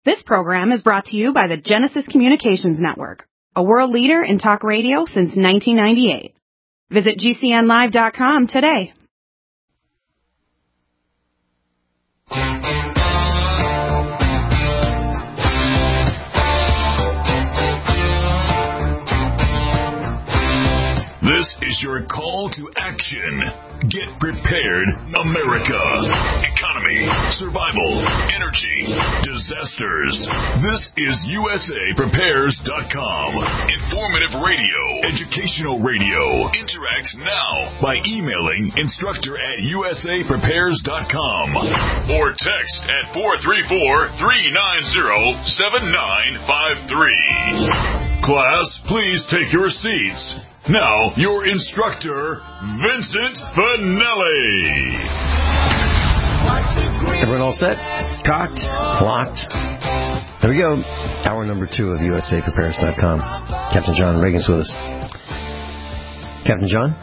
This program is brought to you by the Genesis Communications Network, a world leader in talk radio since 1998. Visit GCNlive.com today. This is your call to action. Get prepared, America. Economy, survival, energy, disasters. This is USAPrepares.com. Informative radio, educational radio. Interact now by emailing instructor@USAPrepares.com or text at 434-390-7953. Class, please take your seats. Now, your instructor, Vincent Finelli. Everyone all set? Cocked? Locked? There we go. Hour number 2 of USAPrepares.com. Captain John Reagan's with us. Captain John?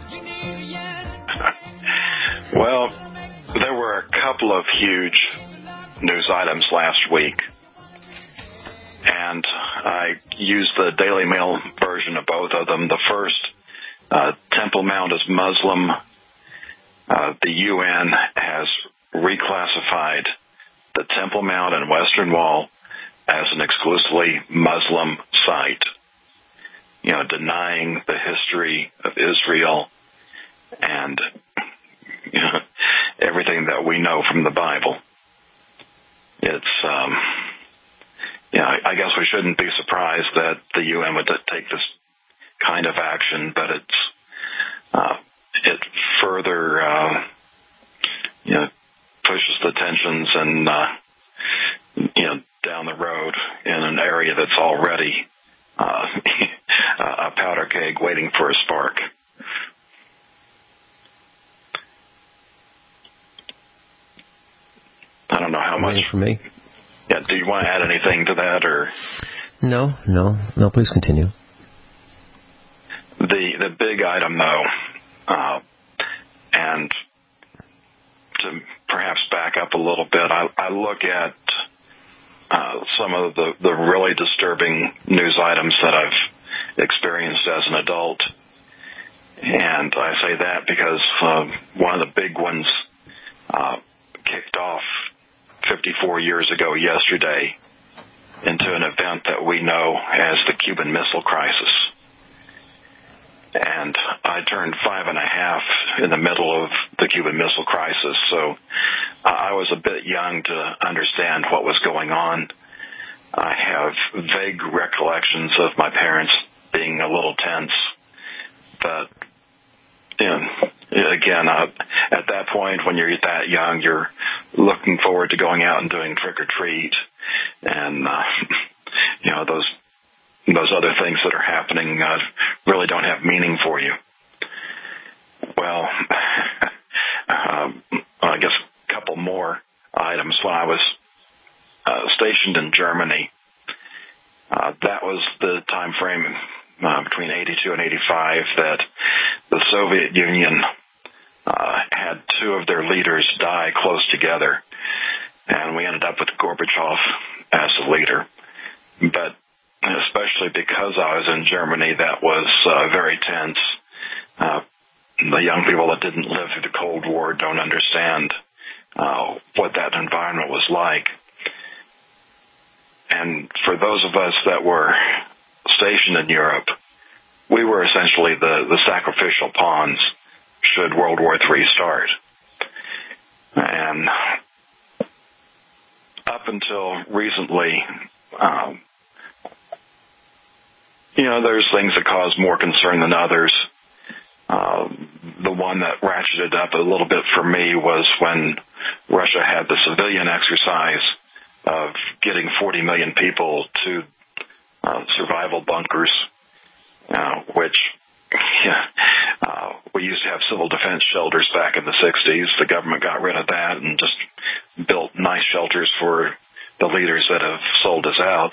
Well, there were a couple of huge news items last week. And I used the Daily Mail version of both of them. The first, Temple Mount is Muslim. The UN has reclassified the Temple Mount and Western Wall as an exclusively Muslim site, denying the history of Israel and everything that we know from the Bible. It's I guess we shouldn't be surprised that the UN would take this kind of action, but it further pushes the tensions and down the road in an area that's already a powder keg waiting for a spark. I don't know how much. Waiting for me. Yeah, do you want to add anything to that, or? No, please continue. The big item, though, and to perhaps back up a little bit, I look at some of the really disturbing news items that I've experienced as an adult, and I say that because one of the big ones kicked off 54 years ago yesterday into an event that we know as the Cuban Missile Crisis. And I turned 5.5 in the middle of the Cuban Missile Crisis, so I was a bit young to understand what was going on. I have vague recollections of my parents being a little tense, but again, at that point, when you're that young, you're looking forward to going out and doing trick or treat, and those other things that are happening really don't have meaning for you. Well, I guess a couple more items. When I was stationed in Germany, that was the time frame between 82 and 85 that the Soviet Union had 2 of their leaders die close together, and we ended up with Gorbachev as the leader. But especially because I was in Germany, that was very tense. The young people that didn't live through the Cold War don't understand what that environment was like. And for those of us that were stationed in Europe, we were essentially the sacrificial pawns should World War III start. And up until recently, there's things that cause more concern than others. The one that ratcheted up a little bit for me was when Russia had the civilian exercise of getting 40 million people to survival bunkers, which we used to have civil defense shelters back in the 60s. The government got rid of that and just built nice shelters for the leaders that have sold us out.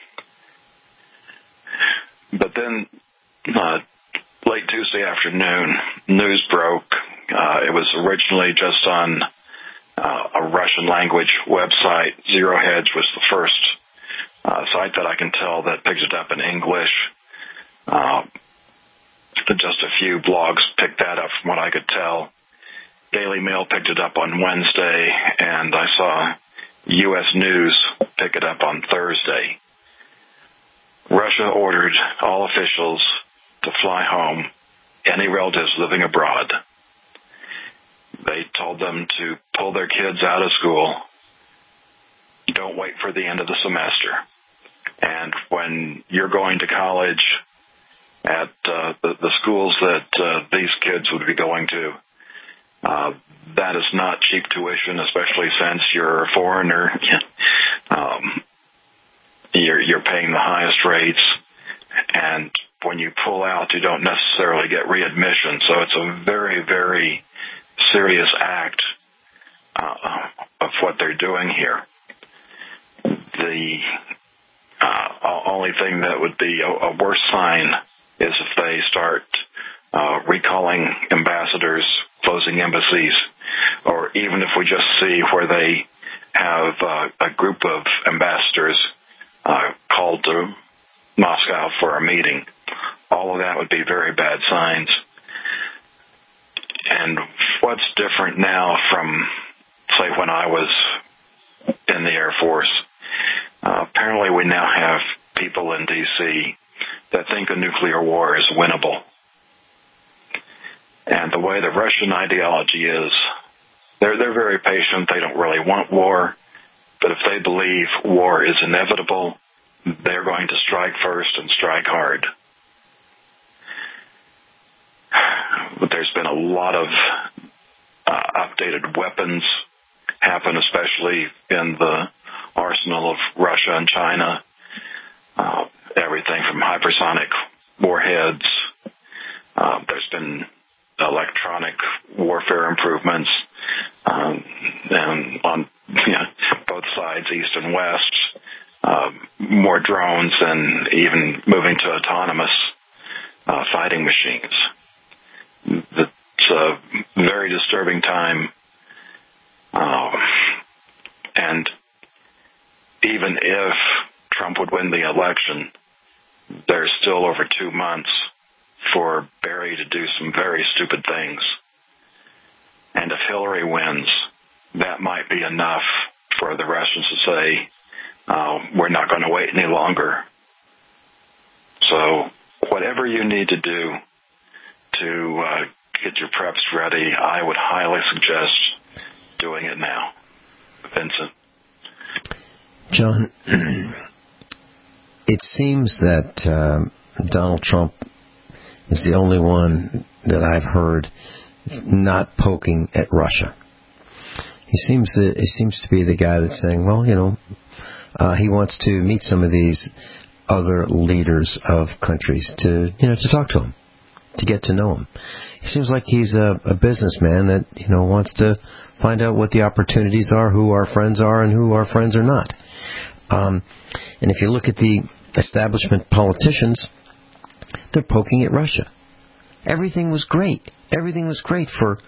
But then late Tuesday afternoon, news broke. It was originally just on a Russian language website. Zero Hedge was the first site that I can tell that picks it up in English. Just a few blogs picked that up from what I could tell. Daily Mail picked it up on Wednesday, and I saw U.S. News pick it up on Thursday. Russia ordered all officials to fly home any relatives living abroad. They told them to pull their kids out of school. Don't wait for the end of the semester. And when you're going to college at the schools that these kids would be going to, that is not cheap tuition, especially since you're a foreigner. You're paying the highest rates, and when you pull out, you don't necessarily get readmission. So it's a very, very serious act of what they're doing here. The only thing that would be a worse sign is if they start recalling ambassadors, closing embassies, or even if we just see where they have a group of ambassadors called to Moscow for a meeting. All of that would be very bad signs. And what's different now from, say, when I was in the Air Force, apparently we now have people in D.C. that think a nuclear war is winnable. And the way the Russian ideology is, they're very patient. They don't really want war. But if they believe war is inevitable, they're going to strike first and strike hard. But there's been a lot of updated weapons happen, especially in the arsenal of Russia and China. Everything from hypersonic warheads. There's been electronic warfare improvements, and on both sides, east and west, more drones and even moving to autonomous fighting machines. It's a very disturbing time, and even if Trump would win the election, there's still over 2 months for Barry to do some very stupid things. And if Hillary wins, that might be enough for the Russians to say, we're not going to wait any longer. So whatever you need to do to get your preps ready, I would highly suggest doing it now. Vincent. John, it seems that Donald Trump is the only one that I've heard not poking at Russia. He seems to be the guy that's saying, well, he wants to meet some of these other leaders of countries to talk to them, to get to know them. He seems like he's a businessman that wants to find out what the opportunities are, who our friends are, and who our friends are not. And if you look at the establishment politicians, they're poking at Russia. Everything was great. Everything was great for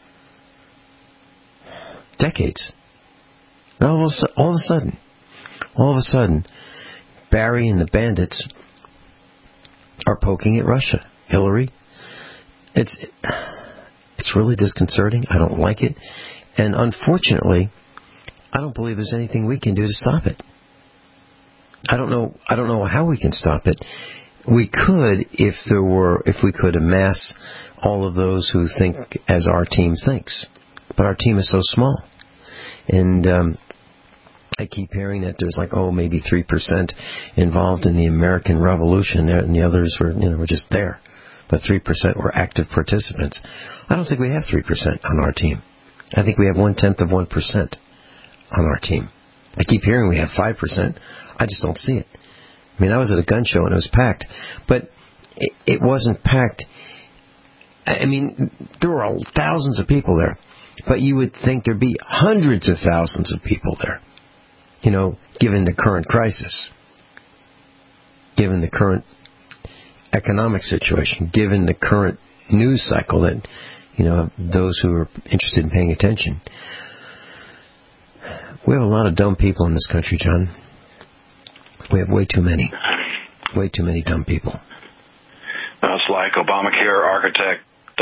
decades. And all of a sudden, Barry and the bandits are poking at Russia. Hillary. It's really disconcerting. I don't like it. And unfortunately, I don't believe there's anything we can do to stop it. I don't know how we can stop it. We could if we could amass all of those who think as our team thinks. But our team is so small. And I keep hearing that there's maybe 3% involved in the American Revolution, and the others were just there. But 3% were active participants. I don't think we have 3% on our team. I think we have 0.1% on our team. I keep hearing we have 5%. I just don't see it. I mean, I was at a gun show and it was packed, but it wasn't packed. I mean, there were thousands of people there, but you would think there'd be hundreds of thousands of people there, given the current crisis, given the current economic situation, given the current news cycle that, those who are interested in paying attention. We have a lot of dumb people in this country, John. We have way too many. Way too many dumb people. It's like Obamacare architect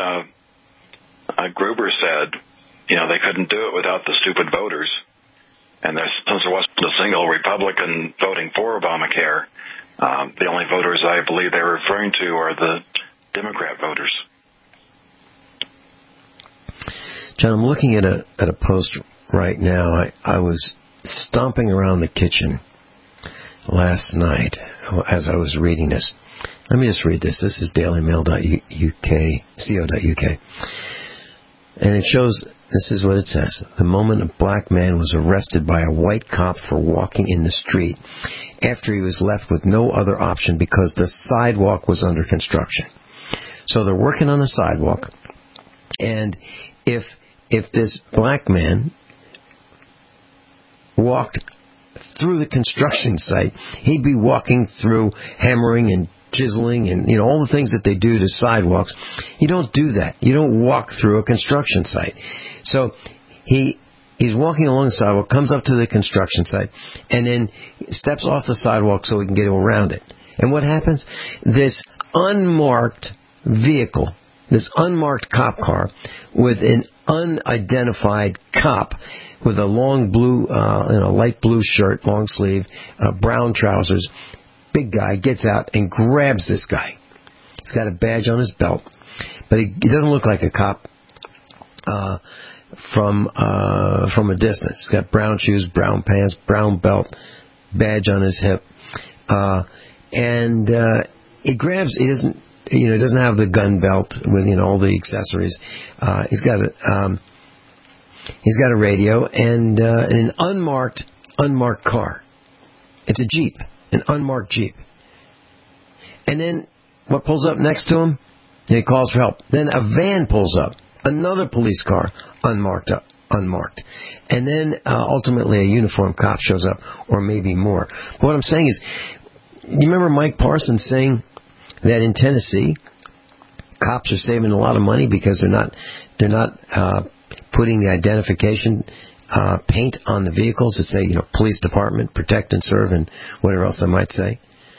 Gruber said, they couldn't do it without the stupid voters. And since there wasn't a single Republican voting for Obamacare, the only voters I believe they were referring to are the Democrat voters. John, I'm looking at a post right now. I was stomping around the kitchen last night as I was reading this. Let me just read this. This is dailymail.co.uk. And it shows, this is what it says. The moment a black man was arrested by a white cop for walking in the street after he was left with no other option because the sidewalk was under construction. So they're working on the sidewalk, and if this black man walked through the construction site, he'd be walking through hammering and chiseling and all the things that they do to sidewalks. You don't do that. You don't walk through a construction site. So he's walking along the sidewalk, comes up to the construction site, and then steps off the sidewalk so he can get around it. And what happens? This unmarked vehicle, this unmarked cop car with an unidentified cop with a long blue, light blue shirt, long sleeve, brown trousers, big guy, gets out and grabs this guy. He's got a badge on his belt, but he doesn't look like a cop from a distance. He's got brown shoes, brown pants, brown belt, badge on his hip, and he grabs. He doesn't have the gun belt with all the accessories. He's got a radio and an unmarked car. It's a Jeep, an unmarked Jeep. And then what pulls up next to him? He calls for help. Then a van pulls up, another police car, unmarked. And then ultimately a uniformed cop shows up, or maybe more. But what I'm saying is, you remember Mike Parsons saying that in Tennessee, cops are saving a lot of money because they're not putting the identification paint on the vehicles that say, police department, protect and serve, and whatever else I might say.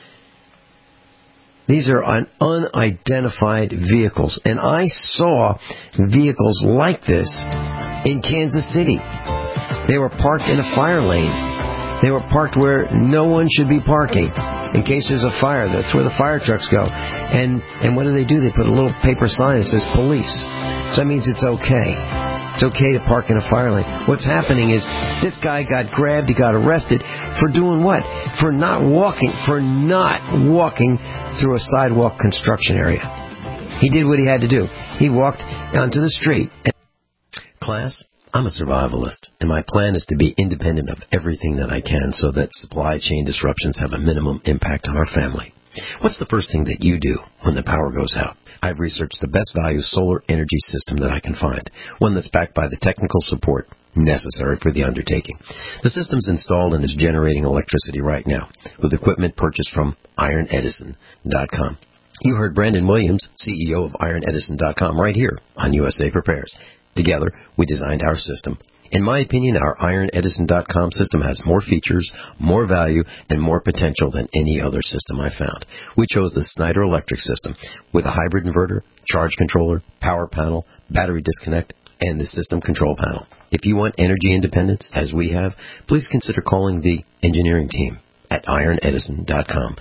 These are unidentified vehicles, and I saw vehicles like this in Kansas City. They were parked in a fire lane. They were parked where no one should be parking. In case there's a fire, that's where the fire trucks go. And what do? They put a little paper sign that says police. So that means it's okay. It's okay to park in a fire lane. What's happening is this guy got grabbed, he got arrested for doing what? For not walking through a sidewalk construction area. He did what he had to do. He walked onto the street. Class, I'm a survivalist, and my plan is to be independent of everything that I can so that supply chain disruptions have a minimum impact on our family. What's the first thing that you do when the power goes out? I've researched the best value solar energy system that I can find, one that's backed by the technical support necessary for the undertaking. The system's installed and is generating electricity right now with equipment purchased from IronEdison.com. You heard Brandon Williams, CEO of IronEdison.com, right here on USA Prepares. Together, we designed our system. In my opinion, our IronEdison.com system has more features, more value, and more potential than any other system I found. We chose the Snyder Electric system with a hybrid inverter, charge controller, power panel, battery disconnect, and the system control panel. If you want energy independence, as we have, please consider calling the engineering team at IronEdison.com,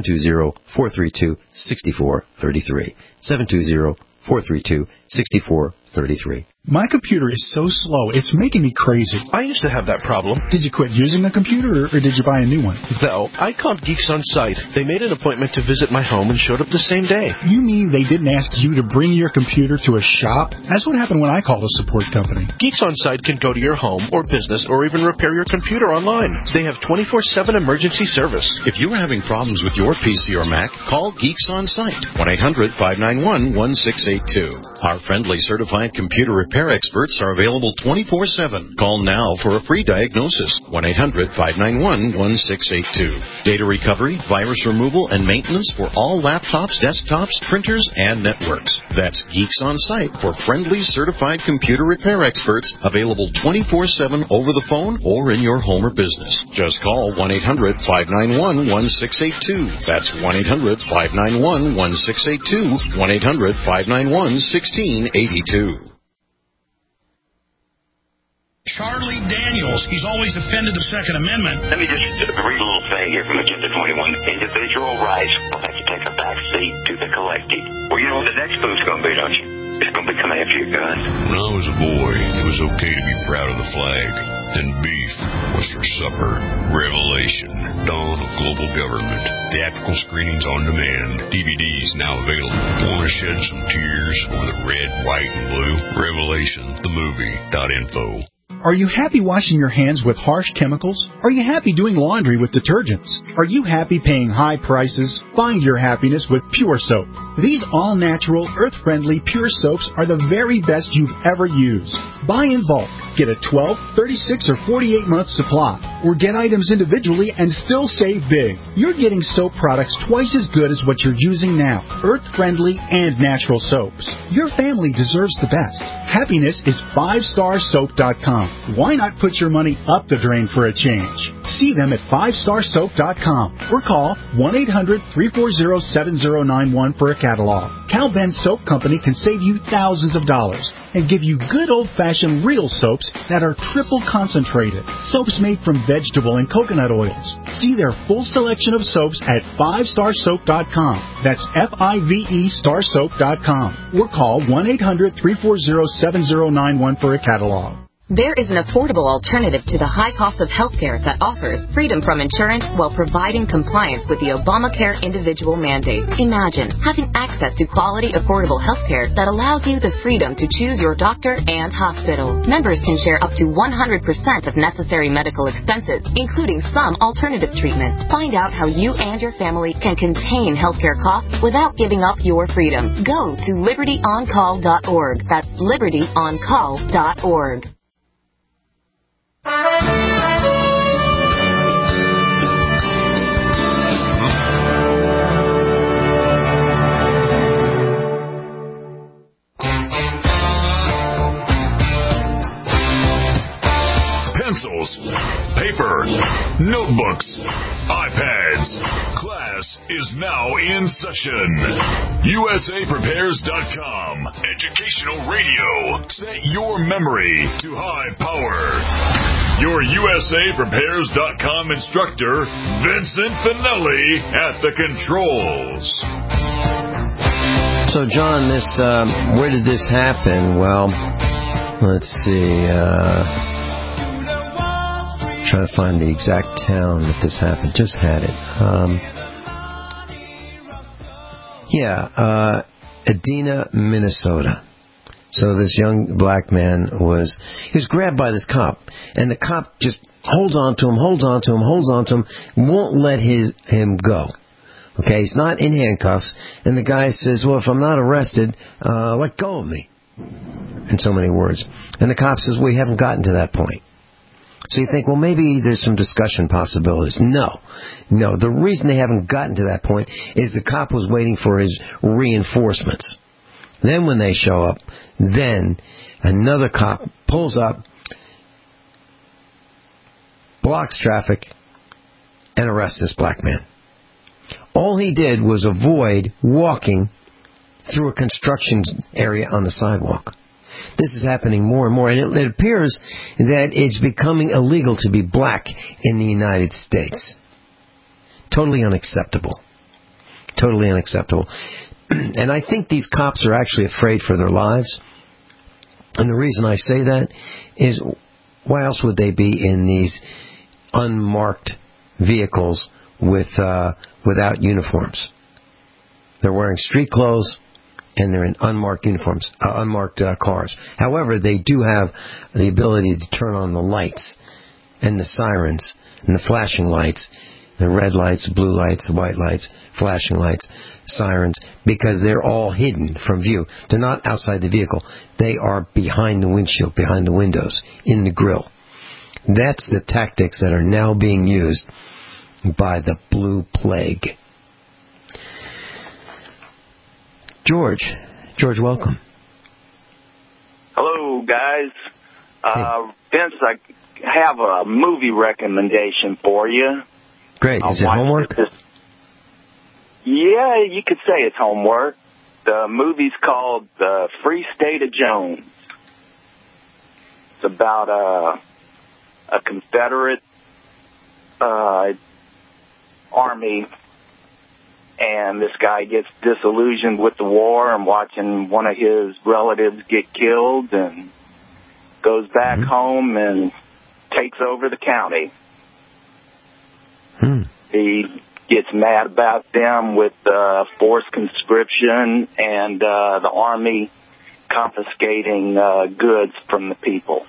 720-432-6433, 720-432-6433. My computer is so slow, it's making me crazy. I used to have that problem. Did you quit using a computer, or did you buy a new one? No, I called Geeks On Site. They made an appointment to visit my home and showed up the same day. You mean they didn't ask you to bring your computer to a shop? That's what happened when I called a support company. Geeks On Site can go to your home or business or even repair your computer online. They have 24/7 emergency service. If you are having problems with your PC or Mac, call Geeks On Site, 1-800-591-1682. Our friendly certified certified computer repair experts are available 24/7. Call now for a free diagnosis. 1-800-591-1682. Data recovery, virus removal, and maintenance for all laptops, desktops, printers, and networks. That's Geeks On Site for friendly, certified computer repair experts available 24/7 over the phone or in your home or business. Just call 1-800-591-1682. That's 1-800-591-1682. 1-800-591-1682. Charlie Daniels, he's always defended the Second Amendment. Let me just read a little thing here from Agenda 21. Individual rights will have to take a back seat to the collective. Well, you know what the next move's going to be, don't you? It's going to be come after your guns. When I was a boy, it was okay to be proud of the flag. And beef was for supper. Revelation, Dawn of Global Government. Theatrical screenings on demand. DVDs now available. Want to shed some tears over the red, white, and blue? RevelationTheMovie.info. Are you happy washing your hands with harsh chemicals? Are you happy doing laundry with detergents? Are you happy paying high prices? Find your happiness with Pure Soap. These all-natural, earth-friendly Pure Soaps are the very best you've ever used. Buy in bulk. Get a 12, 36, or 48-month supply. Or get items individually and still save big. You're getting soap products twice as good as what you're using now. Earth-friendly and natural soaps. Your family deserves the best. Happiness is 5starsoap.com. Why not put your money up the drain for a change? See them at 5starsoap.com or call 1-800-340-7091 for a catalog. Cal Ben Soap Company can save you thousands of dollars and give you good old-fashioned real soaps that are triple concentrated. Soaps made from vegetable and coconut oils. See their full selection of soaps at 5starsoap.com. That's F-I-V-E starsoap.com. Or call 1-800-340-7091 for a catalog. There is an affordable alternative to the high cost of healthcare that offers freedom from insurance while providing compliance with the Obamacare individual mandate. Imagine having access to quality, affordable healthcare that allows you the freedom to choose your doctor and hospital. Members can share up to 100% of necessary medical expenses, including some alternative treatments. Find out how you and your family can contain healthcare costs without giving up your freedom. Go to libertyoncall.org. That's libertyoncall.org. Pencils, paper, notebooks, iPads. Class is now in session. USAPrepares.com. Educational radio. Set your memory to high power. Your USAPrepares.com instructor, Vincent Finelli, at the controls. So, John, where did this happen? Well, let's see. Trying to find the exact town that this happened. Just had it. Edina, Minnesota. So this young black man was grabbed by this cop, and the cop just holds on to him, won't let him go. Okay, he's not in handcuffs, and the guy says, well, if I'm not arrested, let go of me. In so many words. And the cop says, we haven't gotten to that point. So you think, well, maybe there's some discussion possibilities. No. The reason they haven't gotten to that point is the cop was waiting for his reinforcements. Then when they show up, then another cop pulls up, blocks traffic, and arrests this black man. All he did was avoid walking through a construction area on the sidewalk. This is happening more and more, and it appears that it's becoming illegal to be black in the United States. Totally unacceptable. And I think these cops are actually afraid for their lives. And the reason I say that is, why else would they be in these unmarked vehicles without uniforms? They're wearing street clothes, and they're in unmarked uniforms, unmarked cars. However, they do have the ability to turn on the lights and the sirens and the flashing lights The red lights, blue lights, white lights, flashing lights, sirens, because they're all hidden from view. They're not outside the vehicle. They are behind the windshield, behind the windows, in the grill. That's the tactics that are now being used by the Blue Plague. George, welcome. Hello, guys. Vince, I have a movie recommendation for you. Great. Is it homework? Yeah, you could say it's homework. The movie's called The Free State of Jones. It's about a Confederate army, and this guy gets disillusioned with the war and watching one of his relatives get killed and goes back home and takes over the county. He gets mad about them with forced conscription and the army confiscating goods from the people.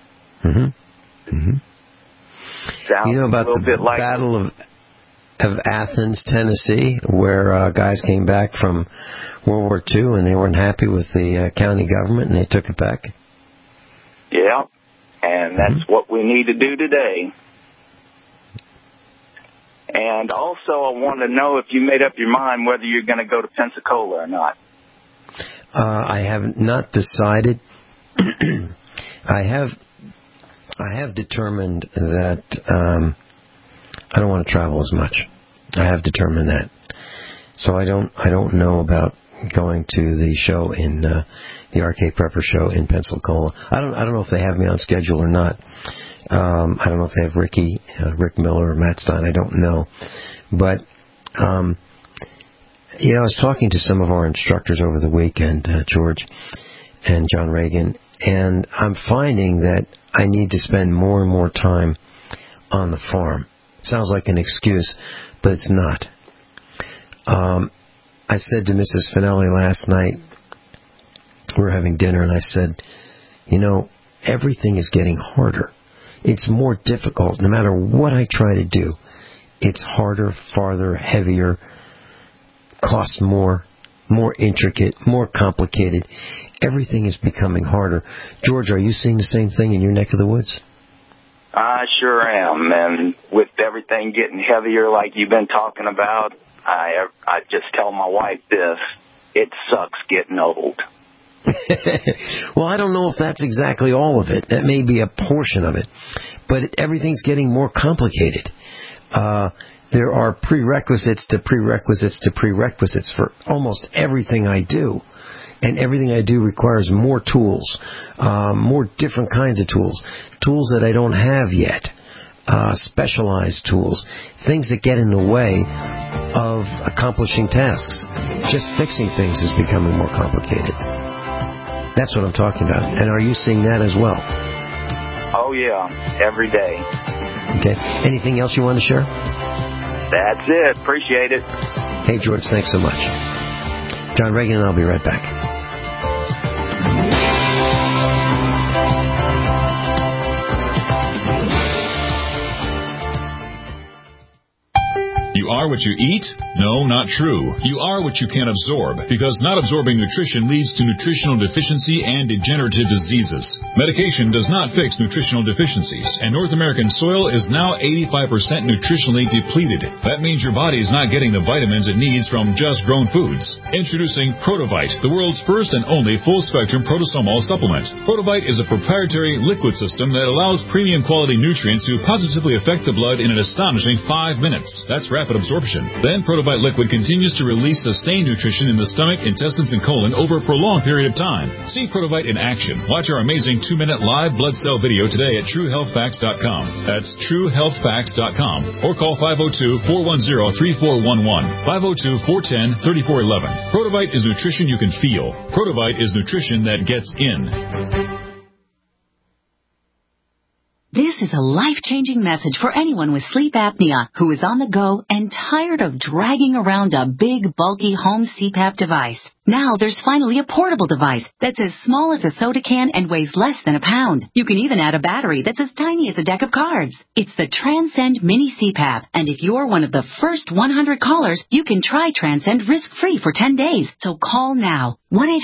Sounds you know about the like Battle of Athens, Tennessee, where guys came back from World War II and they weren't happy with the county government and they took it back? Yeah, and that's what we need to do today. And also, I want to know if you made up your mind whether you're going to go to Pensacola or not. I have not decided. I have determined that I don't want to travel as much. I have determined that. So I don't know about going to the show in the Arcade Prepper show in Pensacola. I don't know if they have me on schedule or not. I don't know if they have Rick Miller or Matt Stein. I don't know. But, I was talking to some of our instructors over the weekend, George and John Reagan, and I'm finding that I need to spend more and more time on the farm. Sounds like an excuse, but it's not. I said to Mrs. Finelli last night, we were having dinner, and I said, everything is getting harder. It's more difficult. No matter what I try to do, it's harder, farther, heavier, costs more intricate, more complicated. Everything is becoming harder. George, are you seeing the same thing in your neck of the woods? I sure am. And with everything getting heavier like you've been talking about, I just tell my wife this: it sucks getting old. Well, I don't know if that's exactly all of it. That may be a portion of it. But everything's getting more complicated. There are prerequisites to prerequisites to prerequisites for almost everything I do. And everything I do requires more tools, more different kinds of tools that I don't have yet, specialized tools, things that get in the way of accomplishing tasks. Just fixing things is becoming more complicated. That's what I'm talking about. And are you seeing that as well? Oh, yeah, every day. Okay. Anything else you want to share? That's it. Appreciate it. Hey, George, thanks so much. John Reagan and I'll be right back. You are what you eat? No, not true. You are what you can absorb, because not absorbing nutrition leads to nutritional deficiency and degenerative diseases. Medication does not fix nutritional deficiencies, and North American soil is now 85% nutritionally depleted. That means your body is not getting the vitamins it needs from just grown foods. Introducing Protovite, the world's first and only full-spectrum protosomol supplement. Protovite is a proprietary liquid system that allows premium quality nutrients to positively affect the blood in an astonishing 5 minutes. That's rapid absorption. Then Protovite liquid continues to release sustained nutrition in the stomach, intestines, and colon over a prolonged period of time. See Protovite in action. Watch our amazing 2-minute live blood cell video today at TrueHealthFacts.com. That's TrueHealthFacts.com. Or call 502-410-3411. 502-410-3411. Protovite is nutrition you can feel. Protovite is nutrition that gets in. This is a life-changing message for anyone with sleep apnea who is on the go and tired of dragging around a big, bulky home CPAP device. Now there's finally a portable device that's as small as a soda can and weighs less than a pound. You can even add a battery that's as tiny as a deck of cards. It's the Transcend Mini CPAP, and if you're one of the first 100 callers, you can try Transcend risk-free for 10 days. So call now,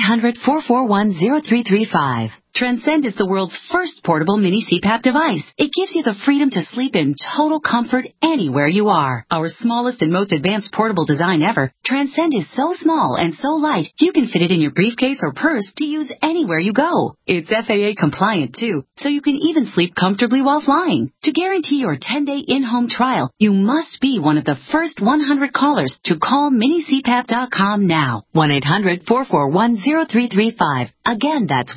1-800-441-0335. Transcend is the world's first portable mini CPAP device. It gives you the freedom to sleep in total comfort anywhere you are. Our smallest and most advanced portable design ever, Transcend is so small and so light, you can fit it in your briefcase or purse to use anywhere you go. It's FAA compliant too, so you can even sleep comfortably while flying. To guarantee your 10-day in-home trial, you must be one of the first 100 callers to call minicpap.com now. 1-800-441-0335. Again, that's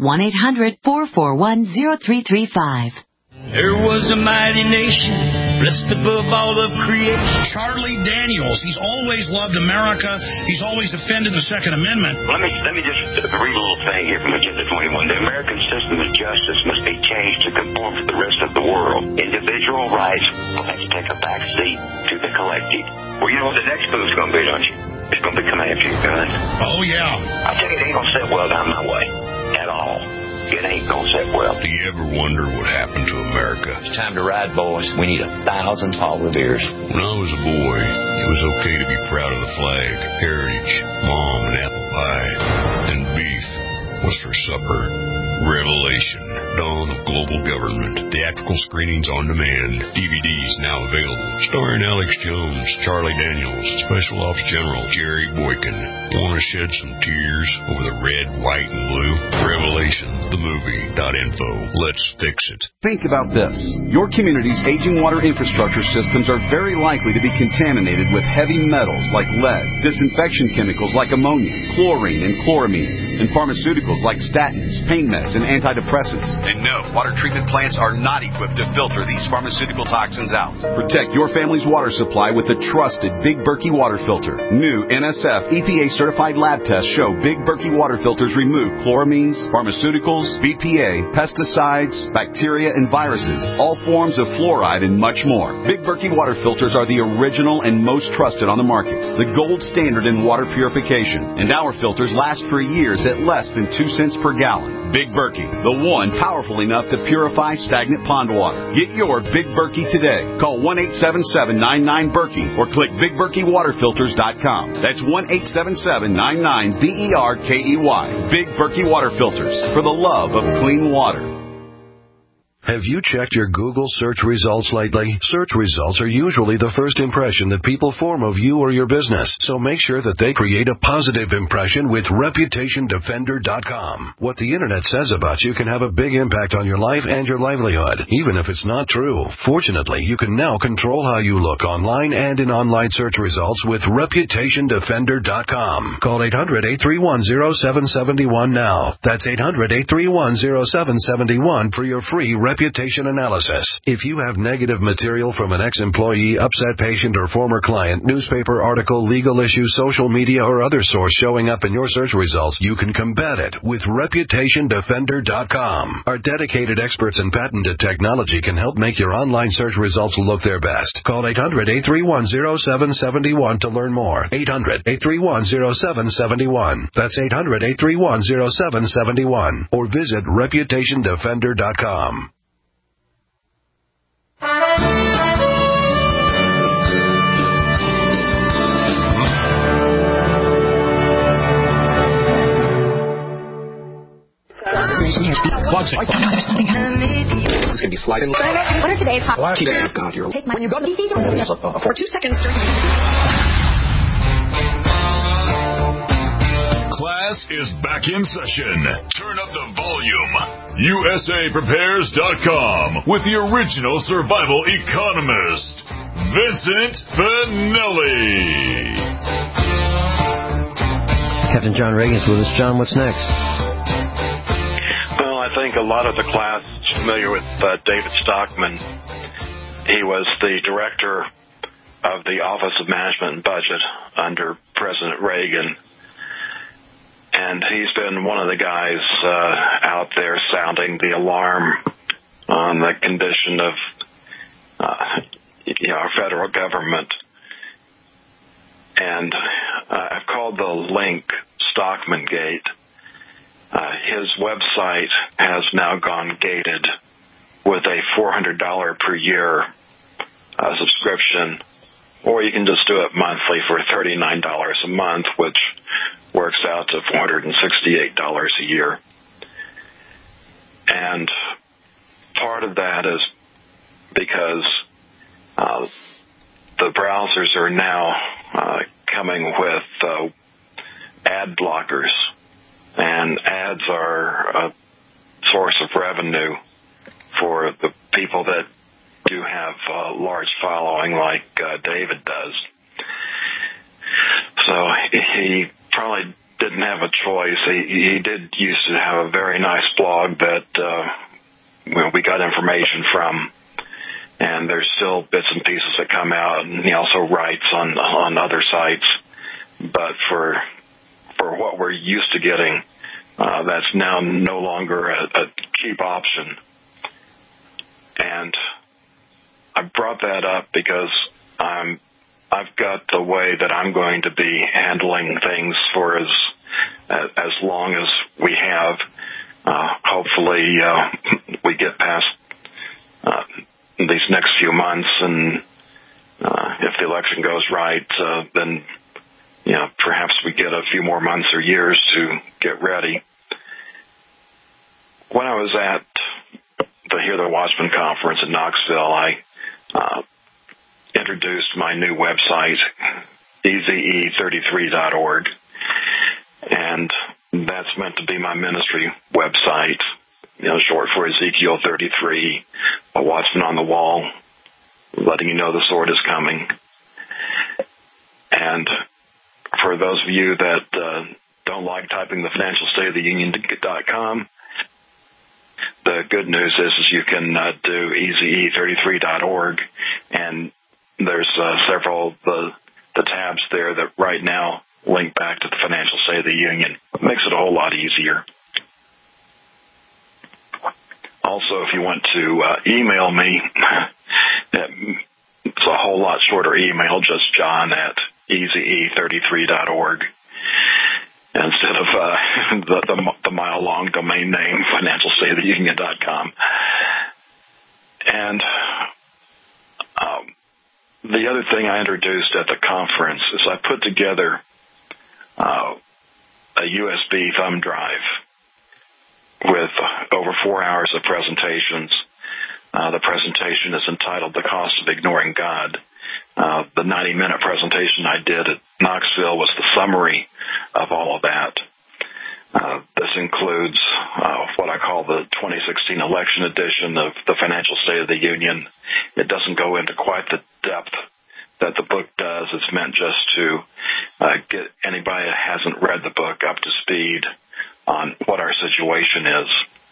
1-800-441-0335. There was a mighty nation, blessed above all of creation. Charlie Daniels, he's always loved America. He's always defended the Second Amendment. Let me just read a little thing here from Agenda 21. The American system of justice must be changed to conform to the rest of the world. Individual rights will have to take a back seat to the collective. Well, you know what the next move's going to be, don't you? It's going to be coming after your gun. Oh, yeah. I tell you, it ain't going to sit well down my way at all. It ain't gonna sit well. Do you ever wonder what happened to America? It's time to ride, boys. We need 1,000 Paul Revere's. When I was a boy, it was okay to be proud of the flag, heritage, mom and apple pie, and beef was for supper. Revelation, Dawn of Global Government. Theatrical screenings on demand. DVDs now available. Starring Alex Jones, Charlie Daniels, Special Ops General Jerry Boykin. Want to shed some tears over the red, white, and blue? Revelation, the movie.info. Let's fix it. Think about this. Your community's aging water infrastructure systems are very likely to be contaminated with heavy metals like lead, disinfection chemicals like ammonia, chlorine and chloramines, and pharmaceuticals like statins, pain meds, and antidepressants. And no, water treatment plants are not equipped to filter these pharmaceutical toxins out. Protect your family's water supply with the trusted Big Berkey water filter. New NSF EPA certified lab tests show Big Berkey water filters remove chloramines, pharmaceuticals, BPA, pesticides, bacteria, and viruses, all forms of fluoride, and much more. Big Berkey water filters are the original and most trusted on the market, the gold standard in water purification, and our filters last for years at less than 2 cents per gallon. Big Berkey, the one powerful enough to purify stagnant pond water. Get your Big Berkey today. Call 1-877-99-BERKEY or click BigBerkeyWaterFilters.com. That's 1-877-99-BERKEY. Big Berkey Water Filters, for the love of clean water. Have you checked your Google search results lately? Search results are usually the first impression that people form of you or your business, so make sure that they create a positive impression with ReputationDefender.com. What the Internet says about you can have a big impact on your life and your livelihood, even if it's not true. Fortunately, you can now control how you look online and in online search results with ReputationDefender.com. Call 800-831-0771 now. That's 800-831-0771 for your free reputation analysis. If you have negative material from an ex-employee, upset patient, or former client, newspaper article, legal issue, social media, or other source showing up in your search results, you can combat it with ReputationDefender.com. Our dedicated experts and patented technology can help make your online search results look their best. Call 800-831-0771 to learn more. 800-831-0771. That's 800-831-0771. Or visit ReputationDefender.com. It's going to be sliding. What are today's hot? God, you're take my when you go to DC for 2 seconds. Class is back in session. Turn up the volume. USAPrepares.com with the original survival economist, Vincent Finelli. Captain John Reagan's with us. John, what's next? Well, I think a lot of the class is familiar with David Stockman. He was the director of the Office of Management and Budget under President Reagan. And he's been one of the guys out there sounding the alarm on the condition of our federal government. And I've called the link Stockman Gate. His website has now gone gated with a $400 per year subscription, or you can just do it monthly for $39 a month, which works out to $468 a year. And part of that is because the browsers are now coming with ad blockers, and ads are a source of revenue for the people that do have a large following like David does. So he probably didn't have a choice. He did used to have a very nice blog that we got information from, and there's still bits and pieces that come out, and he also writes on other sites. But for what we're used to getting, that's now no longer a cheap option. And I brought that up because I've got the way that I'm going to be handling things for as long as we have. Hopefully, we get past these next few months, and if the election goes right, then perhaps we get a few more months or years to get ready. When I was at the Hear the Watchman conference in Knoxville, I introduced my new website, eze33.org, and that's meant to be my ministry website, short for Ezekiel 33, a watchman on the wall, letting you know the sword is coming. And for those of you that don't like typing the financial state of the union.com, the good news is you can do eze33.org, and there's several of the tabs there that right now link back to the financial state of the union. It makes it a whole lot easier. Also, if you want to email me, it's a whole lot shorter email, just John at eze33.org. Instead of the mile-long domain name, financialstateoftheunion.com. And the other thing I introduced at the conference is I put together a USB thumb drive with over 4 hours of presentations. The presentation is entitled The Cost of Ignoring God. The 90-minute presentation I did at Knoxville was the summary of all of that. This includes what I call the 2016 election edition of the Financial State of the Union. It doesn't go into quite the depth that the book does. It's meant just to get anybody that hasn't read the book up to speed on what our situation is.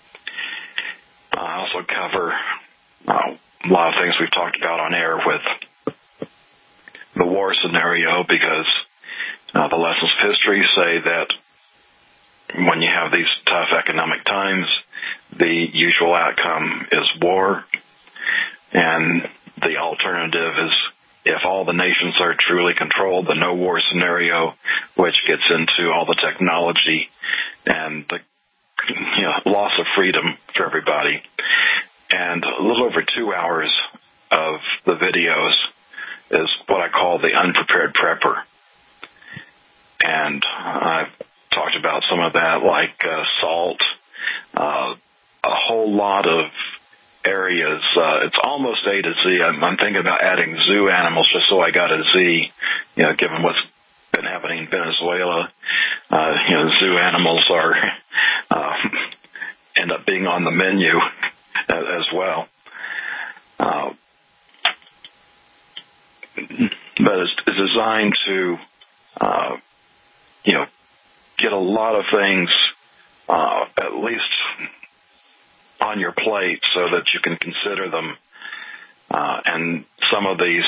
I also cover a lot of things we've talked about on air with the war scenario, because the lessons of history say that when you have these tough economic times, the usual outcome is war. And the alternative is, if all the nations are truly controlled, the no war scenario, which gets into all the technology and the loss of freedom for everybody. And a little over 2 hours of the videos is what I call the unprepared prepper. And I've talked about some of that, like salt, a whole lot of areas. It's almost A to Z. I'm thinking about adding zoo animals just so I got a Z, given what's been happening in Venezuela. Zoo animals are end up being on the menu as well. But it's designed to, get a lot of things at least on your plate so that you can consider them. And some of these,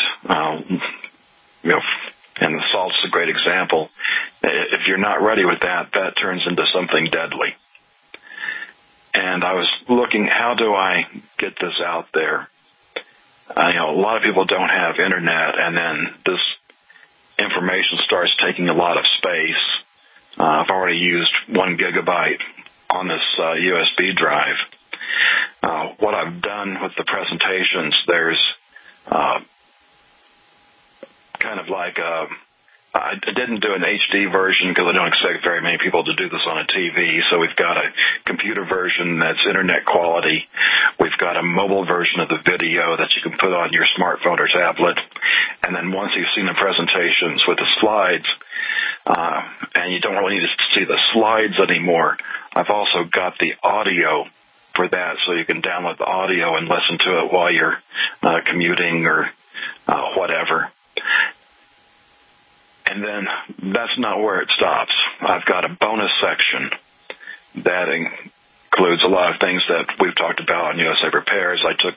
and the salt's a great example. If you're not ready with that, that turns into something deadly. And I was looking, how do I get this out there? A lot of people don't have internet, and then this information starts taking a lot of space. I've already used 1 gigabyte on this USB drive. What I've done with the presentations, there's kind of like I didn't do an HD version because I don't expect very many people to do this on a TV. So we've got a computer version that's internet quality. We've got a mobile version of the video that you can put on your smartphone or tablet. And then once you've seen the presentations with the slides, and you don't really need to see the slides anymore, I've also got the audio for that, so you can download the audio and listen to it while you're commuting or whatever. And then that's not where it stops. I've got a bonus section that includes a lot of things that we've talked about on USA Repairs. I took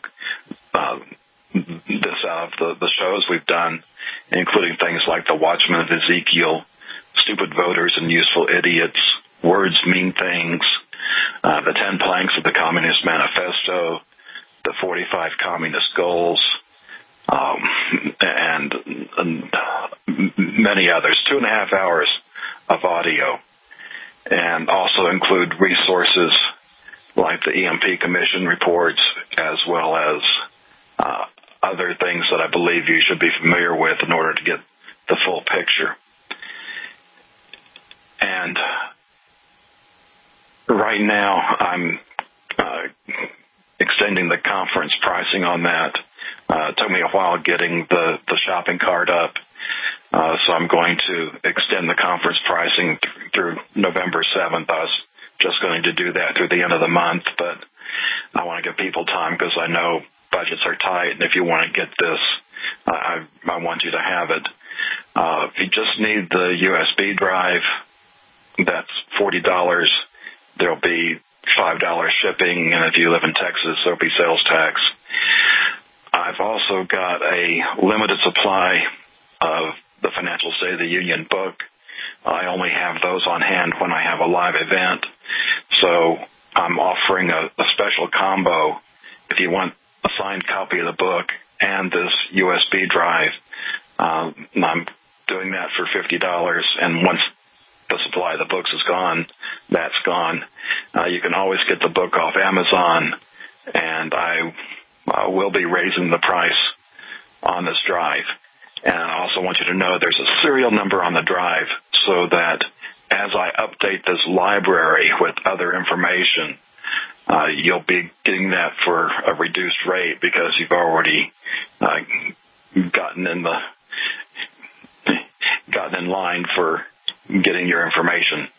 this out of the shows we've done, including things like the Watchman of Ezekiel, Stupid Voters and Useful Idiots, Words Mean Things, the 10 Planks of the Communist Manifesto, the 45 Communist Goals, and many others. 2.5 hours of audio, and also include resources like the EMP Commission reports, as well as other things that I believe you should be familiar with in order to get the full picture. And right now I'm extending the conference pricing on that. It took me a while getting the shopping cart up, so I'm going to extend the conference pricing through November 7th. I was just going to do that through the end of the month, but I want to give people time because I know budgets are tight, and if you want to get this, I want you to have it. If you just need the USB drive, that's $40. There'll be $5 shipping, and if you live in Texas, there'll be sales tax. I've also got a limited supply of the Financial State of the Union book. I only have those on hand when I have a live event. So I'm offering a special combo. If you want a signed copy of the book and this USB drive, I'm doing that for $50. And once the supply of the books is gone, that's gone. You can always get the book off Amazon, and I will be raising the price on this drive. And I also want you to know there's a serial number on the drive so that as I update this library with other information, you'll be getting that for a reduced rate because you've already gotten in line for getting your information.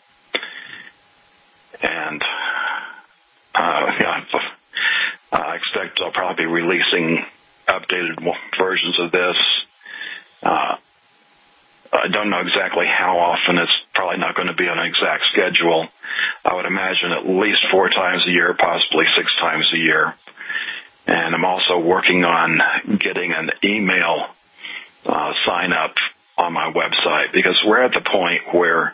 And I expect I'll probably be releasing updated versions of this. I don't know exactly how often. It's probably not going to be on an exact schedule. I would imagine at least 4 times a year, possibly 6 times a year. And I'm also working on getting an email sign up on my website, because we're at the point where,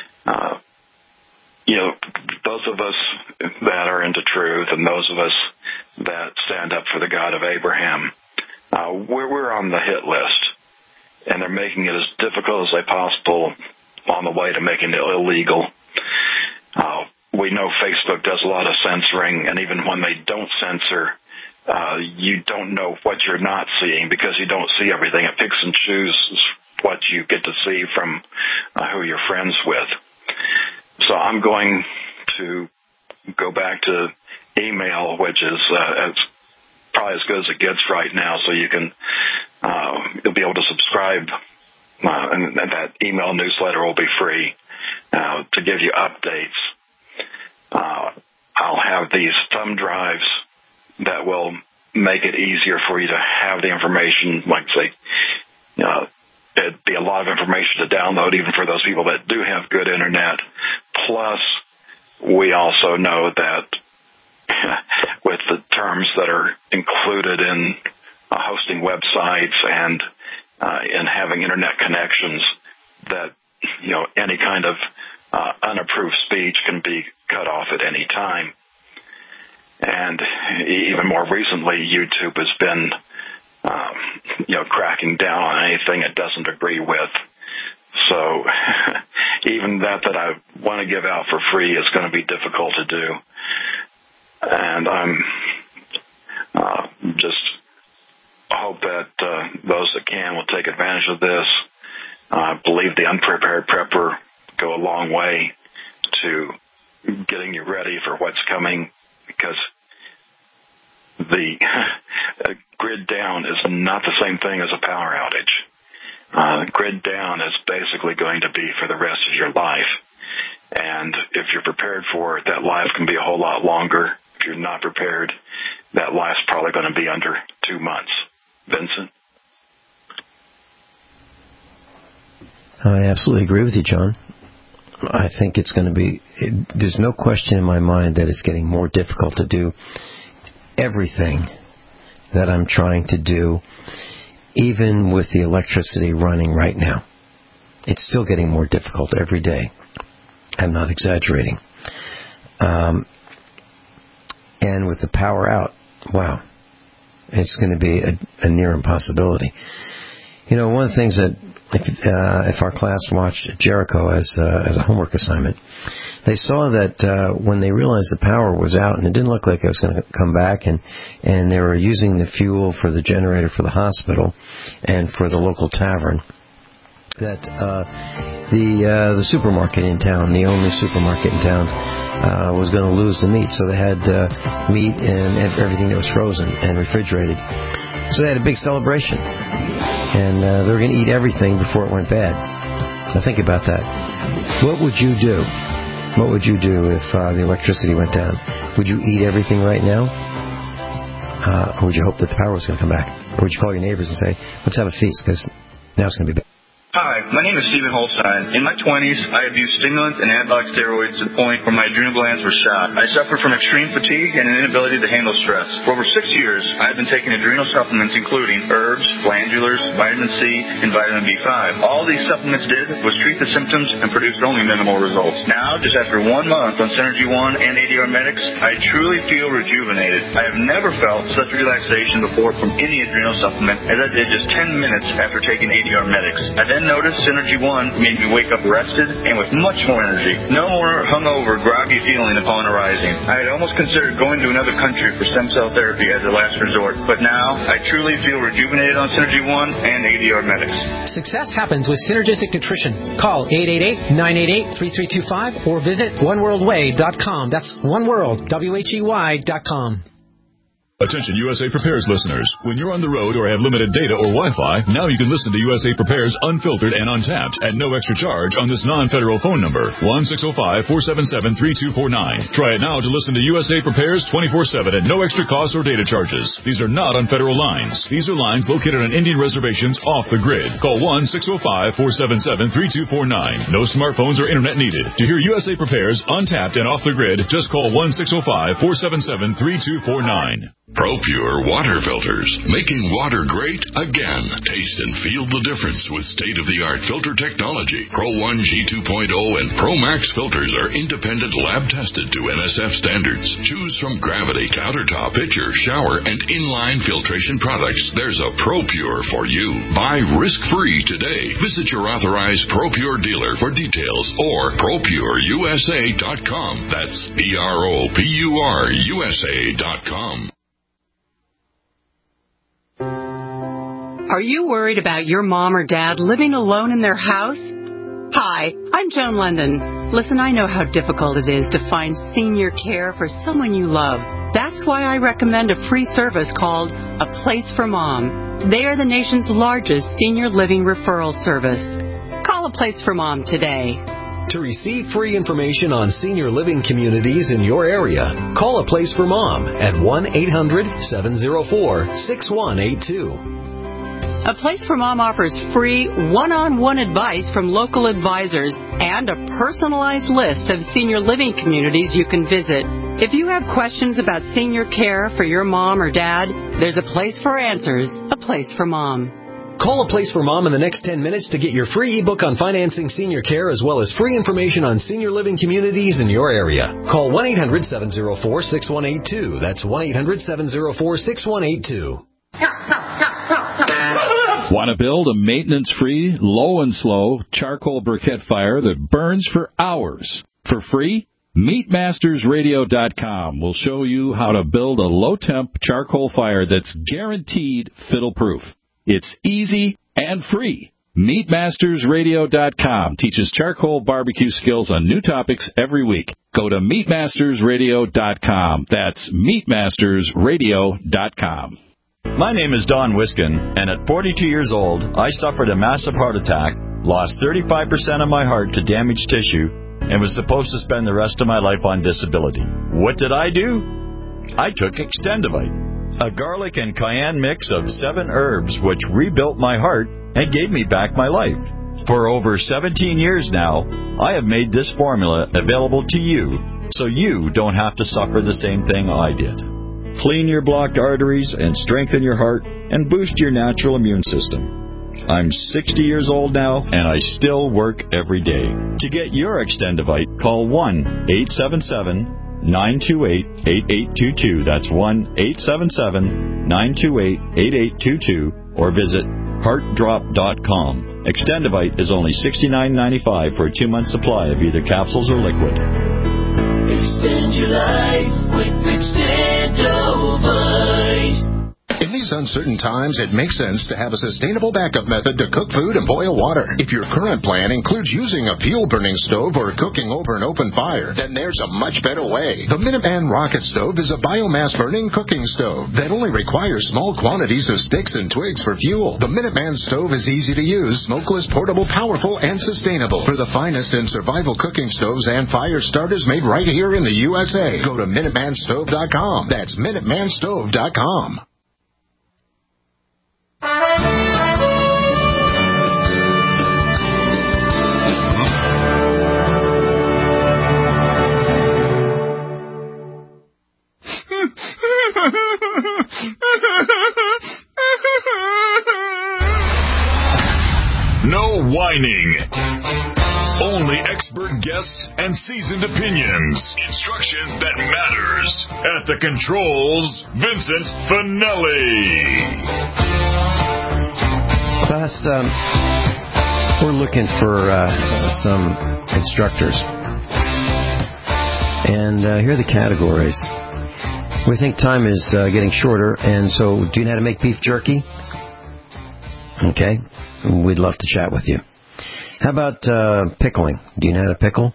those of us that are into truth and those of us that stand up for the God of Abraham, we're on the hit list. And they're making it as difficult as they possible on the way to making it illegal. We know Facebook does a lot of censoring, and even when they don't censor, you don't know what you're not seeing because you don't see everything. It picks and chooses what you get to see from who you're friends with. So I'm going to go back to email, which is probably as good as it gets right now, so you can you'll be able to subscribe, and that email newsletter will be free to give you updates. I'll have these thumb drives that will make it easier for you to have the information, like say, it'd be a lot of information to download even for those people that do have good internet. Plus, we also know that with the terms that are included in hosting websites and in having internet connections, that any kind of unapproved speech can be cut off at any time. And even more recently, YouTube has been cracking down on anything it doesn't agree with. So even that I want to give out for free is going to be difficult to do. And I'm just hope that those that can will take advantage of this. I believe the unprepared prepper go a long way to getting you ready for what's coming, because the grid down is not the same thing as a power outage. Grid down is basically going to be for the rest of your life. And if you're prepared for it, that life can be a whole lot longer. If you're not prepared, that life's probably going to be under 2 months. Vincent? I absolutely agree with you, John. I think it's going to be, there's no question in my mind that it's getting more difficult to do everything that I'm trying to do, even with the electricity running right now. It's still getting more difficult every day. I'm not exaggerating. And with the power out, wow, it's going to be a near impossibility. One of the things that if our class watched Jericho as a homework assignment, they saw that when they realized the power was out and it didn't look like it was going to come back, and they were using the fuel for the generator for the hospital and for the local tavern, that the supermarket in town, the only supermarket in town, was going to lose the meat. So they had meat and everything that was frozen and refrigerated. So they had a big celebration, and they were going to eat everything before it went bad. Now think about that. What would you do? What would you do if the electricity went down? Would you eat everything right now? Or would you hope that the power was going to come back? Or would you call your neighbors and say, let's have a feast, because now it's going to be bad? Hi, my name is Stephen Holstein. In my 20s, I abused stimulants and anabolic steroids to the point where my adrenal glands were shot. I suffered from extreme fatigue and an inability to handle stress. For over 6 years, I have been taking adrenal supplements including herbs, glandulars, vitamin C, and vitamin B5. All these supplements did was treat the symptoms and produced only minimal results. Now, just after 1 month on Synergy One and ADR Medics, I truly feel rejuvenated. I have never felt such relaxation before from any adrenal supplement as I did just 10 minutes after taking ADR Medics. I then noticed Synergy One made me wake up rested and with much more energy. No more hungover, groggy feeling upon arising. I had almost considered going to another country for stem cell therapy as a last resort, but now I truly feel rejuvenated on Synergy One and ADR Medics. Success happens with Synergistic Nutrition. Call 888-988-3325 or visit oneworldway.com. That's oneworld, WHEY.com. Attention USA Prepares listeners. When you're on the road or have limited data or Wi-Fi, now you can listen to USA Prepares unfiltered and untapped at no extra charge on this non-federal phone number, 1-605-477-3249. Try it now to listen to USA Prepares 24/7 at no extra cost or data charges. These are not on federal lines. These are lines located on Indian reservations off the grid. Call 1-605-477-3249. No smartphones or internet needed. To hear USA Prepares untapped and off the grid, just call 1-605-477-3249. ProPure water filters, making water great again. Taste and feel the difference with state-of-the-art filter technology. Pro 1 G2.0 and Pro Max filters are independent lab-tested to NSF standards. Choose from Gravity, Countertop, Pitcher, Shower, and Inline filtration products. There's a ProPure for you. Buy risk-free today. Visit your authorized ProPure dealer for details or ProPureUSA.com. That's ProPureUSA.com. Are you worried about your mom or dad living alone in their house? Hi, I'm Joan London. Listen, I know how difficult it is to find senior care for someone you love. That's why I recommend a free service called A Place for Mom. They are the nation's largest senior living referral service. Call A Place for Mom today. To receive free information on senior living communities in your area, call A Place for Mom at 1-800-704-6182. A Place for Mom offers free one-on-one advice from local advisors and a personalized list of senior living communities you can visit. If you have questions about senior care for your mom or dad, there's a place for answers, A Place for Mom. Call A Place for Mom in the next 10 minutes to get your free ebook on financing senior care as well as free information on senior living communities in your area. Call 1-800-704-6182. That's 1-800-704-6182. Want to build a maintenance-free, low and slow charcoal briquette fire that burns for hours for free? MeatMastersRadio.com will show you how to build a low-temp charcoal fire that's guaranteed fiddle-proof. It's easy and free. MeatMastersRadio.com teaches charcoal barbecue skills on new topics every week. Go to MeatMastersRadio.com. That's MeatMastersRadio.com. My name is Don Wiskin, and at 42 years old, I suffered a massive heart attack, lost 35% of my heart to damaged tissue, and was supposed to spend the rest of my life on disability. What did I do? I took Extendivite, a garlic and cayenne mix of 7 herbs which rebuilt my heart and gave me back my life. For over 17 years now, I have made this formula available to you so you don't have to suffer the same thing I did. Clean your blocked arteries and strengthen your heart and boost your natural immune system. I'm 60 years old now, and I still work every day. To get your Extendivite, call 1-877-928-8822. That's 1-877-928-8822, or visit heartdrop.com. Extendivite is only $69.95 for a 2-month supply of either capsules or liquid. Extend your life with Extendivite. In these uncertain times, it makes sense to have a sustainable backup method to cook food and boil water. If your current plan includes using a fuel-burning stove or cooking over an open fire, then there's a much better way. The Minuteman Rocket Stove is a biomass-burning cooking stove that only requires small quantities of sticks and twigs for fuel. The Minuteman Stove is easy to use, smokeless, portable, powerful, and sustainable. For the finest in survival cooking stoves and fire starters made right here in the USA, go to MinutemanStove.com. That's MinutemanStove.com. No whining. Only expert guests and seasoned opinions. Instruction that matters. At the controls, Vincent Finelli. Class, we're looking for some instructors. And here are the categories. We think time is getting shorter, and so do you know how to make beef jerky? Okay. We'd love to chat with you. How about pickling? Do you know how to pickle?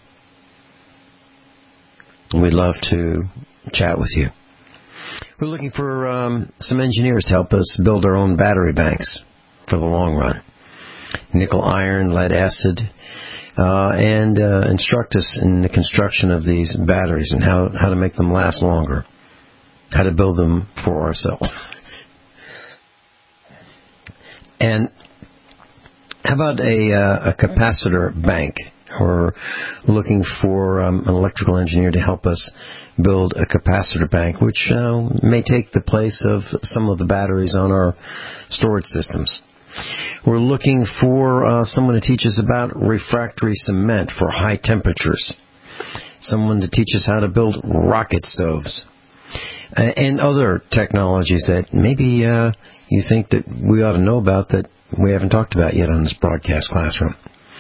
We'd love to chat with you. We're looking for some engineers to help us build our own battery banks for the long run. Nickel, iron, lead, acid, and instruct us in the construction of these batteries and how to make them last longer, how to build them for ourselves. And how about a capacitor bank? We're looking for an electrical engineer to help us build a capacitor bank, which may take the place of some of the batteries on our storage systems. We're looking for someone to teach us about refractory cement for high temperatures, someone to teach us how to build rocket stoves, and other technologies that maybe you think that we ought to know about that we haven't talked about yet on this broadcast classroom.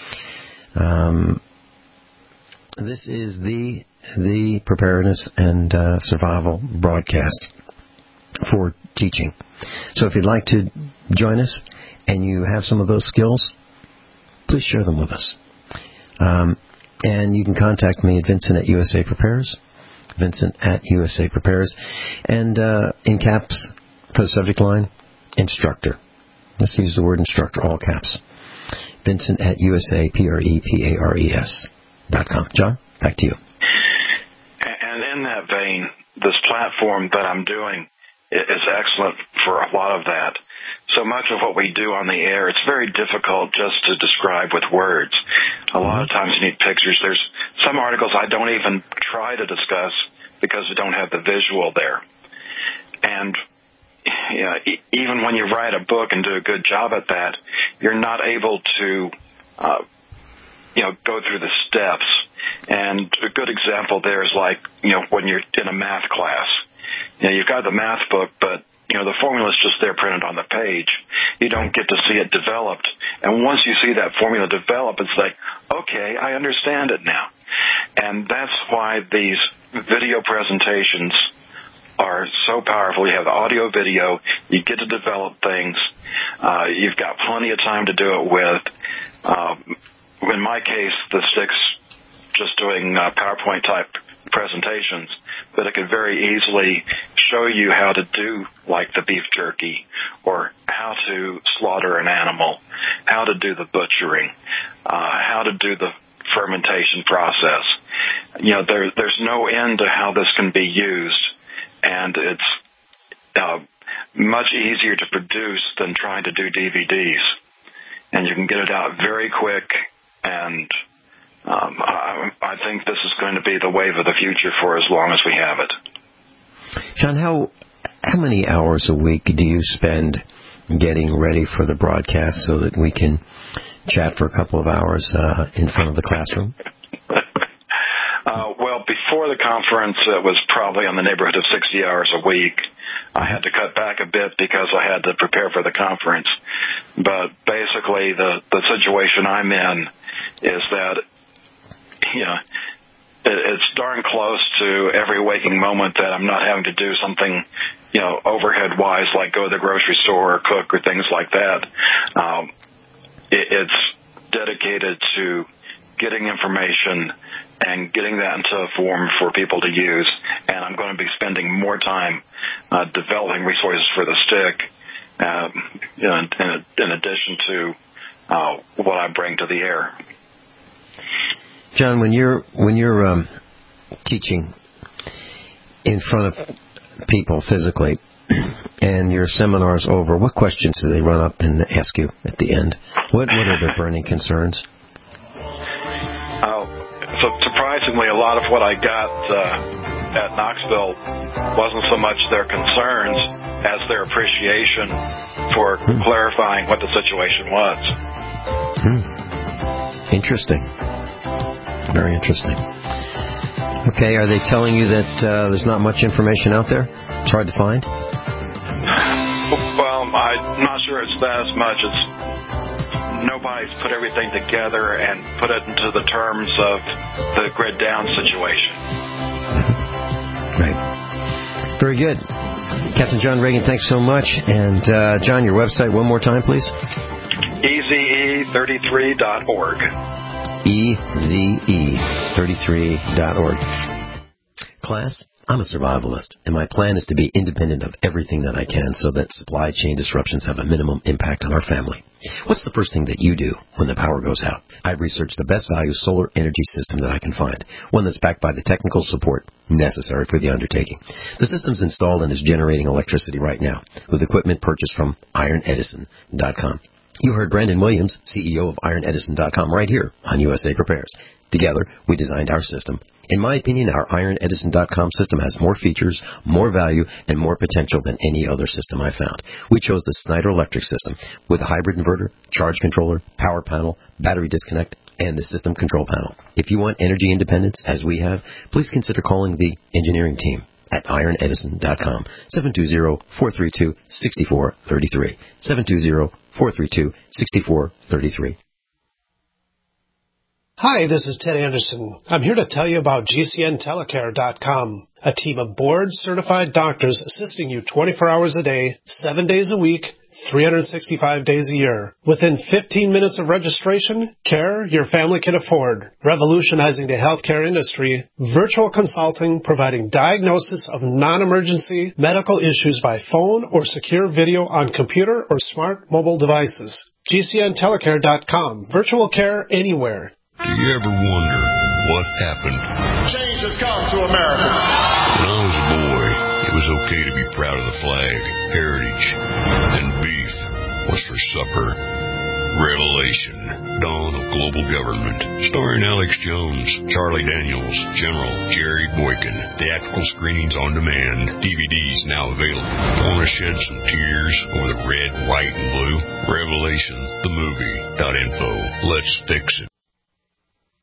This is the preparedness and survival broadcast for teaching. So if you'd like to join us and you have some of those skills, please share them with us. And you can contact me at Vincent at USA Prepares, Vincent at USA Prepares, and in caps for the subject line, instructor. Let's use the word instructor, all caps. Vincent at USAPREPARES.com. John, back to you. And in that vein, this platform that I'm doing is excellent for a lot of that. So much of what we do on the air, it's very difficult just to describe with words. A lot of times you need pictures. There's some articles I don't even try to discuss because we don't have the visual there. And even when you write a book and do a good job at that, you're not able to, go through the steps. And a good example there is like, when you're in a math class. You've got the math book, but the formula is just there printed on the page. You don't get to see it developed. And once you see that formula develop, it's like, okay, I understand it now. And that's why these video presentations are so powerful. You have audio, video. You get to develop things. You've got plenty of time to do it with. In my case, the stick's just doing PowerPoint-type presentations, but it could very easily show you how to do, like, the beef jerky, or how to slaughter an animal, how to do the butchering, how to do the fermentation process. There's no end to how this can be used, and it's much easier to produce than trying to do DVDs. And you can get it out very quick, and I think this is going to be the wave of the future for as long as we have it. John, how many hours a week do you spend getting ready for the broadcast so that we can chat for a couple of hours in front of the classroom? Well, before the conference, it was probably in the neighborhood of 60 hours a week. I had to cut back a bit because I had to prepare for the conference. But basically, the situation I'm in is that, it's darn close to every waking moment that I'm not having to do something, overhead-wise, like go to the grocery store or cook or things like that. It's dedicated to getting information and getting that into a form for people to use. And I'm going to be spending more time developing resources for the stick, in addition to what I bring to the air. John, when you're teaching in front of people physically, and your seminar's over, what questions do they run up and ask you at the end? What are their burning concerns? So surprisingly, a lot of what I got at Knoxville wasn't so much their concerns as their appreciation for clarifying what the situation was. Interesting. Very interesting. Okay, are they telling you that there's not much information out there? It's hard to find? Well, I'm not sure it's that as much. It's nobody's put everything together and put it into the terms of the grid down situation. Right. Very good. Captain John Reagan, thanks so much. And John, your website one more time, please. EZE33.org. EZE33.org. Class, I'm a survivalist, and my plan is to be independent of everything that I can so that supply chain disruptions have a minimum impact on our family. What's the first thing that you do when the power goes out? I've researched the best value solar energy system that I can find, one that's backed by the technical support necessary for the undertaking. The system's installed and is generating electricity right now with equipment purchased from IronEdison.com. You heard Brandon Williams, CEO of IronEdison.com, right here on USA Prepares. Together, we designed our system. In my opinion, our IronEdison.com system has more features, more value, and more potential than any other system I found. We chose the Snyder Electric system with a hybrid inverter, charge controller, power panel, battery disconnect, and the system control panel. If you want energy independence, as we have, please consider calling the engineering team at IronEdison.com, 720-432-6433, 720-432-6433. Hi, this is Ted Anderson. I'm here to tell you about GCNTelecare.com, a team of board-certified doctors assisting you 24 hours a day, 7 days a week, 365 days a year. Within 15 minutes of registration, care your family can afford. Revolutionizing the healthcare industry, virtual consulting providing diagnosis of non-emergency medical issues by phone or secure video on computer or smart mobile devices. GCNTelecare.com. Virtual care anywhere. Do you ever wonder what happened? Change has come to America. When I was a boy, it was okay to be proud of the flag, heritage, and beef was for supper. Revelation, Dawn of Global Government, starring Alex Jones, Charlie Daniels, General Jerry Boykin. Theatrical screenings on demand. DVDs now available. Want to shed some tears over the red, white, and blue? Revelation, the movie.info. Let's fix it.